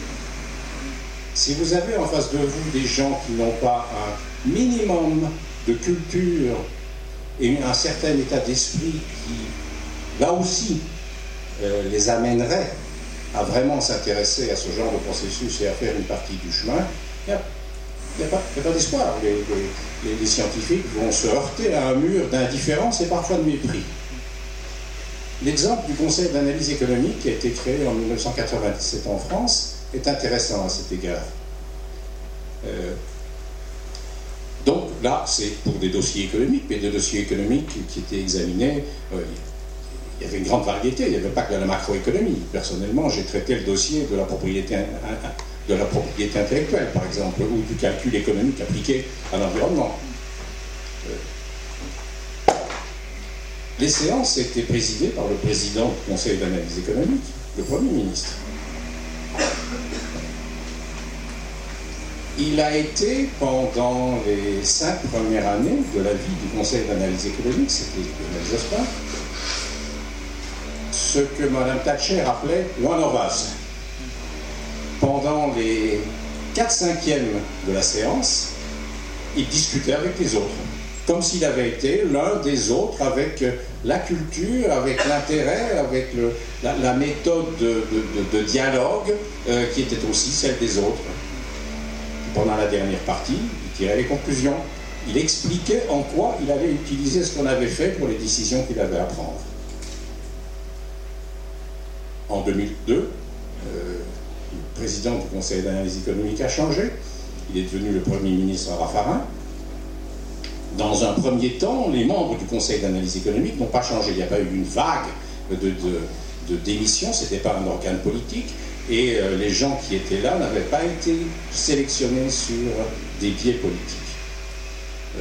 Si vous avez en face de vous des gens qui n'ont pas un minimum de culture et un certain état d'esprit qui, là aussi, euh, les amènerait à vraiment s'intéresser à ce genre de processus et à faire une partie du chemin, il n'y a, a pas, pas d'espoir. Les, les, les scientifiques vont se heurter à un mur d'indifférence et parfois de mépris. L'exemple du Conseil d'analyse économique qui a été créé en mille neuf cent quatre-vingt-dix-sept en France est intéressant à cet égard. Euh, donc là, c'est pour des dossiers économiques, mais des dossiers économiques qui étaient examinés. Euh, il y avait une grande variété, il n'y avait pas que de la macroéconomie. Personnellement, j'ai traité le dossier de la propriété, de la propriété intellectuelle, par exemple, ou du calcul économique appliqué à l'environnement. Euh, les séances étaient présidées par le président du Conseil d'analyse économique, le Premier ministre. Il a été, pendant les cinq premières années de la vie du Conseil d'analyse économique, c'était Lionel Jospin, ce que Mme Thatcher appelait « one of us ». Pendant les quatre cinquièmes de la séance, il discutait avec les autres, comme s'il avait été l'un des autres, avec la culture, avec l'intérêt, avec le, la, la méthode de, de, de dialogue euh, qui était aussi celle des autres. Pendant la dernière partie, il tirait les conclusions. Il expliquait en quoi il avait utilisé ce qu'on avait fait pour les décisions qu'il avait à prendre. En deux mille deux, euh, le président du Conseil d'analyse économique a changé. Il est devenu le Premier ministre Raffarin. Dans un premier temps, les membres du Conseil d'analyse économique n'ont pas changé. Il n'y a pas eu une vague de, de, de démission, ce n'était pas un organe politique. Et euh, les gens qui étaient là n'avaient pas été sélectionnés sur des biais politiques. Euh,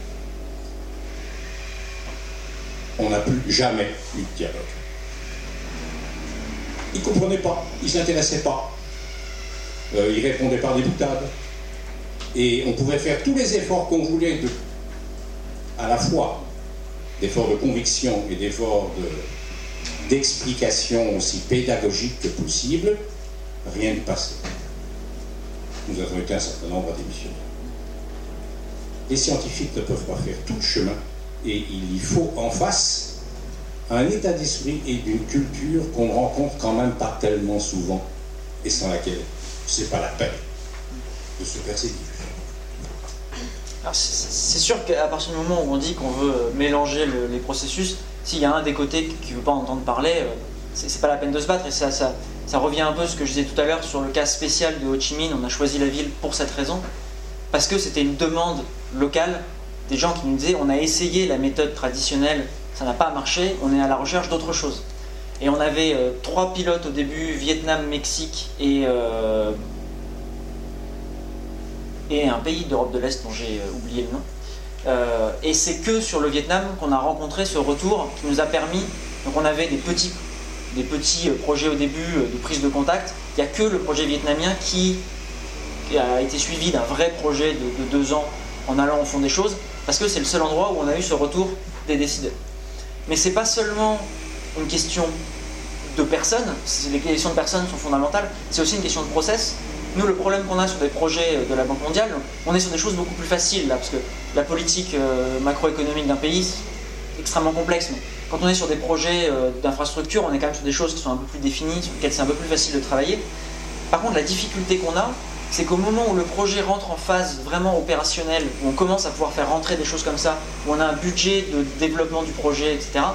on n'a plus jamais eu de dialogue. Ils ne comprenaient pas, ils ne s'intéressaient pas. Euh, ils répondaient par des boutades. Et on pouvait faire tous les efforts qu'on voulait, de, à la fois d'efforts de conviction et d'efforts de, d'explication aussi pédagogique que possible, rien ne passait. Nous avons été un certain nombre à démissionner. Les scientifiques ne peuvent pas faire tout le chemin, et il y faut en face un état d'esprit et d'une culture qu'on ne rencontre quand même pas tellement souvent, et sans laquelle c'est pas la peine de se persécuter. Alors c'est sûr qu'à partir du moment où on dit qu'on veut mélanger le, les processus, s'il y a un des côtés qui ne veut pas entendre parler, c'est pas la peine de se battre. Et ça, ça, ça revient un peu à ce que je disais tout à l'heure sur le cas spécial de Ho Chi Minh. On a choisi la ville pour cette raison, parce que c'était une demande locale des gens qui nous disaient on a essayé la méthode traditionnelle, ça n'a pas marché, on est à la recherche d'autre chose. Et on avait euh, trois pilotes au début, Vietnam, Mexique et, euh, et un pays d'Europe de l'Est dont j'ai euh, oublié le nom. Euh, et c'est que sur le Vietnam qu'on a rencontré ce retour qui nous a permis, donc on avait des petits, des petits projets au début de prise de contact, il n'y a que le projet vietnamien qui, qui a été suivi d'un vrai projet de, de deux ans en allant au fond des choses, parce que c'est le seul endroit où on a eu ce retour des décideurs. Mais c'est pas seulement une question de personnes, les questions de personnes sont fondamentales, c'est aussi une question de process. Nous, le problème qu'on a sur des projets de la Banque mondiale, on est sur des choses beaucoup plus faciles, là, parce que la politique euh, macroéconomique d'un pays, c'est extrêmement complexe. Mais quand on est sur des projets euh, d'infrastructure, on est quand même sur des choses qui sont un peu plus définies, sur lesquelles c'est un peu plus facile de travailler. Par contre, la difficulté qu'on a, c'est qu'au moment où le projet rentre en phase vraiment opérationnelle, où on commence à pouvoir faire rentrer des choses comme ça, où on a un budget de développement du projet, et cetera,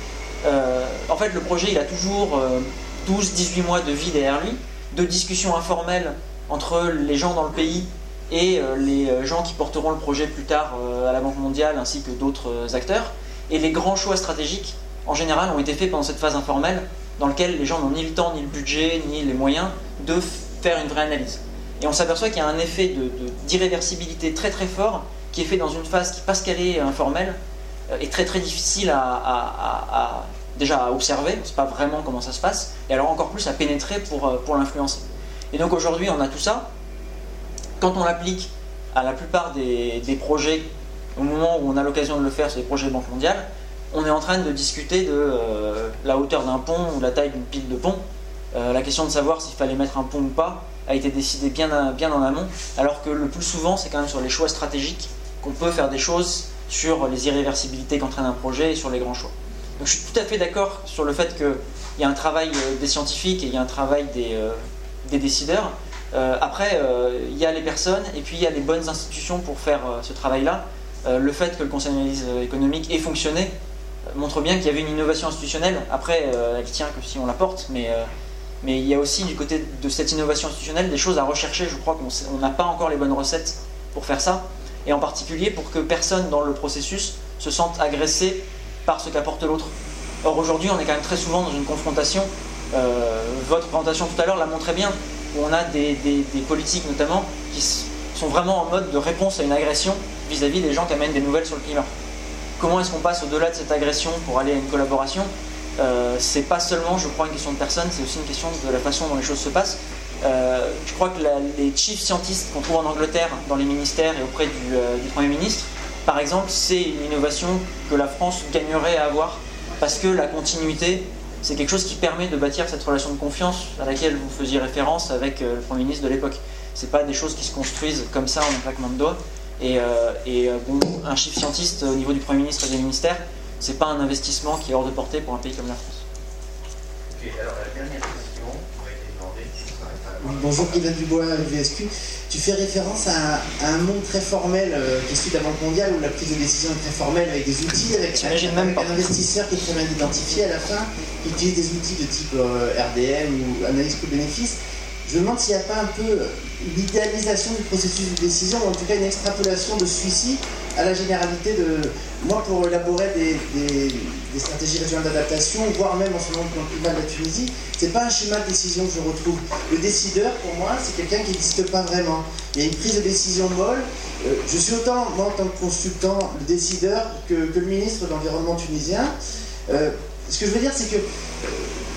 euh, en fait, le projet, il a toujours euh, douze à dix-huit mois de vie derrière lui, de discussions informelles entre les gens dans le pays et euh, les gens qui porteront le projet plus tard euh, à la Banque mondiale, ainsi que d'autres euh, acteurs. Et les grands choix stratégiques, en général, ont été faits pendant cette phase informelle, dans laquelle les gens n'ont ni le temps, ni le budget, ni les moyens de faire une vraie analyse. Et on s'aperçoit qu'il y a un effet de, de, d'irréversibilité très très fort qui est fait dans une phase qui, parce qu'elle est informelle, euh, est très très difficile à, à, à, à déjà à observer, on ne sait pas vraiment comment ça se passe, et alors encore plus à pénétrer pour, pour l'influencer. Et donc aujourd'hui on a tout ça. Quand on l'applique à la plupart des, des projets, au moment où on a l'occasion de le faire sur les projets de Banque mondiale, on est en train de discuter de euh, la hauteur d'un pont ou la taille d'une pile de pont. Euh, la question de savoir s'il fallait mettre un pont ou pas a été décidée bien, bien en amont, alors que le plus souvent c'est quand même sur les choix stratégiques qu'on peut faire des choses sur les irréversibilités qu'entraîne un projet et sur les grands choix. Donc je suis tout à fait d'accord sur le fait qu'il y a un travail des scientifiques et il y a un travail des, euh, des décideurs. Euh, après, euh, il y a les personnes et puis il y a les bonnes institutions pour faire euh, ce travail-là. Euh, le fait que le Conseil d'analyse économique ait fonctionné euh, montre bien qu'il y avait une innovation institutionnelle. Après, euh, elle tient que si on la porte, mais, euh, mais il y a aussi du côté de cette innovation institutionnelle des choses à rechercher. Je crois qu'on n'a pas encore les bonnes recettes pour faire ça, et en particulier pour que personne dans le processus se sente agressé par ce qu'apporte l'autre. Or aujourd'hui, on est quand même très souvent dans une confrontation. Euh, votre présentation tout à l'heure la montrait bien, où on a des, des, des politiques notamment qui sont vraiment en mode de réponse à une agression vis-à-vis des gens qui amènent des nouvelles sur le climat. Comment est-ce qu'on passe au-delà de cette agression pour aller à une collaboration? euh, C'est pas seulement, je crois, une question de personne, c'est aussi une question de la façon dont les choses se passent. Euh, je crois que la, les chief scientists qu'on trouve en Angleterre, dans les ministères et auprès du, euh, du Premier ministre, par exemple, c'est une innovation que la France gagnerait à avoir, parce que la continuité, c'est quelque chose qui permet de bâtir cette relation de confiance à laquelle vous faisiez référence avec le Premier ministre de l'époque. c'est pas des choses qui se construisent comme ça en un claquement de doigts. Et, euh, et bon, un chief scientist au niveau du Premier ministre et des ministères, c'est pas un investissement qui est hors de portée pour un pays comme la France. Ok, alors la dernière question m'a été demandée. Bonjour, Guillaume Dubois, V S Q. Tu fais référence à, à un monde très formel euh, qui est celui de la Banque mondiale où la prise de décision est très formelle avec des outils, avec, avec, même pas. un investisseur qui est très bien identifié à la fin, qui utilise des outils de type euh, R D M ou analyse coût-bénéfice. Je me demande s'il n'y a pas un peu l'idéalisation du processus de décision, ou en tout cas une extrapolation de celui-ci à la généralité de... Moi, pour élaborer des, des, des stratégies régionales d'adaptation, voire même en ce moment dans le climat de la Tunisie, c'est pas un schéma de décision que je retrouve. Le décideur, pour moi, c'est quelqu'un qui n'existe pas vraiment. Il y a une prise de décision molle. Euh, je suis autant, moi, en tant que consultant, le décideur que, que le ministre de l'Environnement tunisien. Euh, ce que je veux dire, c'est que... Euh,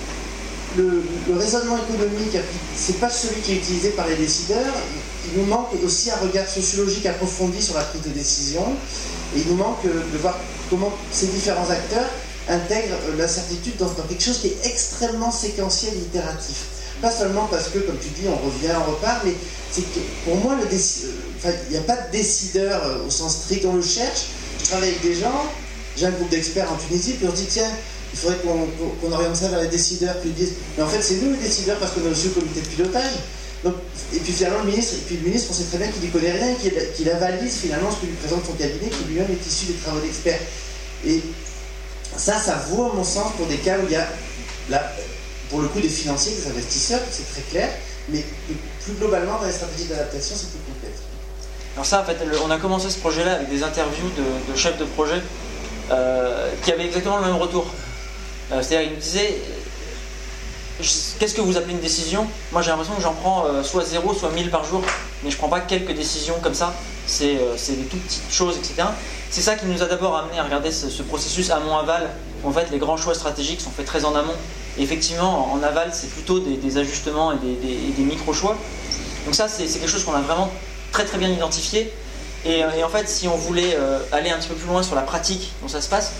Le, le raisonnement économique, c'est pas celui qui est utilisé par les décideurs. Il nous manque aussi un regard sociologique approfondi sur la prise de décision. Et il nous manque de voir comment ces différents acteurs intègrent l'incertitude dans, dans quelque chose qui est extrêmement séquentiel et itératif. Pas seulement parce que, comme tu dis, on revient, on repart, mais c'est que pour moi, le déci... enfin, il n'y a pas de décideur au sens strict, on le cherche. Je travaille avec des gens, j'ai un groupe d'experts en Tunisie, puis on se dit, tiens, il faudrait qu'on qu'on oriente ça vers les décideurs, puis ils disent, mais en fait c'est nous les décideurs parce qu'on est aussi au comité de pilotage. Donc, et puis finalement le ministre, et puis le ministre on sait très bien qu'il n'y connaît rien, qu'il qu'il avalise finalement ce que lui présente son cabinet, qui lui-même est issu des travaux d'experts. Et ça, ça vaut à mon sens pour des cas où il y a, là, pour le coup, des financiers, des investisseurs, c'est très clair, mais plus globalement dans les stratégies d'adaptation c'est plus complexe. Alors ça, en fait, on a commencé ce projet-là avec des interviews de, de chefs de projet euh, qui avaient exactement le même retour. Euh, C'est-à-dire, ils me disaient, qu'est-ce que vous appelez une décision? Moi, j'ai l'impression que j'en prends euh, soit zéro, soit mille par jour, mais je prends pas quelques décisions comme ça. C'est euh, des toutes petites choses, et cetera. C'est ça qui nous a d'abord amené à regarder ce, ce processus amont-aval. En fait, les grands choix stratégiques sont faits très en amont. Et effectivement, en aval, c'est plutôt des, des ajustements et des, des, des micro-choix. Donc ça, c'est quelque chose qu'on a vraiment très très bien identifié. Et, et en fait, si on voulait euh, aller un petit peu plus loin sur la pratique dont ça se passe,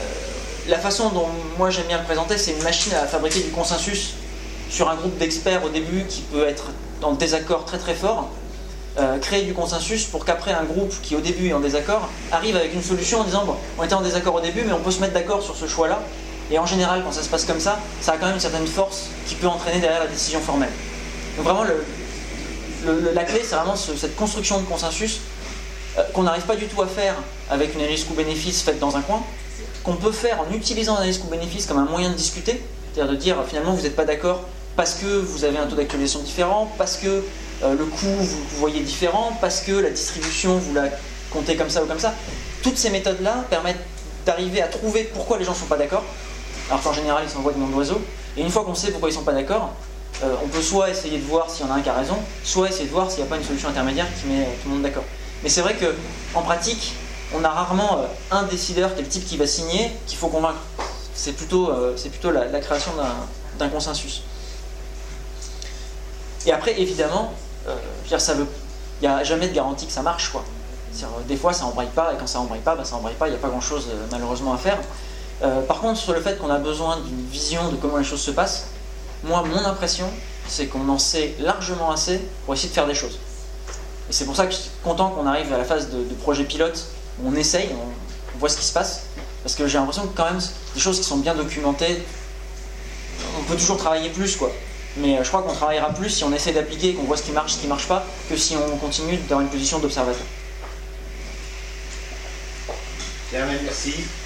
la façon dont moi j'aime bien le présenter, c'est une machine à fabriquer du consensus sur un groupe d'experts au début qui peut être en désaccord très très fort, euh, créer du consensus pour qu'après un groupe qui au début est en désaccord arrive avec une solution en disant bon, on était en désaccord au début mais on peut se mettre d'accord sur ce choix-là. Et en général, quand ça se passe comme ça, ça a quand même une certaine force qui peut entraîner derrière la décision formelle. Donc vraiment, le, le, la clé, c'est vraiment ce, cette construction de consensus euh, qu'on n'arrive pas du tout à faire avec une analyse coût-bénéfice faite dans un coin, qu'on peut faire en utilisant l'analyse coût-bénéfice comme un moyen de discuter, c'est-à-dire de dire finalement vous n'êtes pas d'accord parce que vous avez un taux d'actualisation différent, parce que euh, le coût vous, vous voyez différent, parce que la distribution vous la comptez comme ça ou comme ça. Toutes ces méthodes-là permettent d'arriver à trouver pourquoi les gens ne sont pas d'accord, alors qu'en général ils s'envoient des noms d'oiseaux, et une fois qu'on sait pourquoi ils ne sont pas d'accord, euh, on peut soit essayer de voir s'il y en a un qui a raison, soit essayer de voir s'il n'y a pas une solution intermédiaire qui met tout le monde d'accord. Mais c'est vrai qu'en pratique, on a rarement euh, un décideur qui est le type qui va signer, qu'il faut convaincre. C'est plutôt, euh, c'est plutôt la, la création d'un consensus. Et après, évidemment, euh, je veux dire, ça veut, il n'y a jamais de garantie que ça marche, quoi. Des fois, ça embraye pas, et quand ça embraye pas, bah, ça embraye pas, il n'y a pas grand-chose euh, malheureusement à faire. Euh, par contre, sur le fait qu'on a besoin d'une vision de comment les choses se passent, moi, mon impression, c'est qu'on en sait largement assez pour essayer de faire des choses. Et c'est pour ça que je suis content qu'on arrive à la phase de, de projet pilote, où on essaye, on, on voit ce qui se passe, parce que j'ai l'impression que quand même, des choses qui sont bien documentées, on peut toujours travailler plus, quoi. Mais je crois qu'on travaillera plus si on essaie d'appliquer, qu'on voit ce qui marche, ce qui ne marche pas, que si on continue d'avoir une position d'observateur. Bien, merci.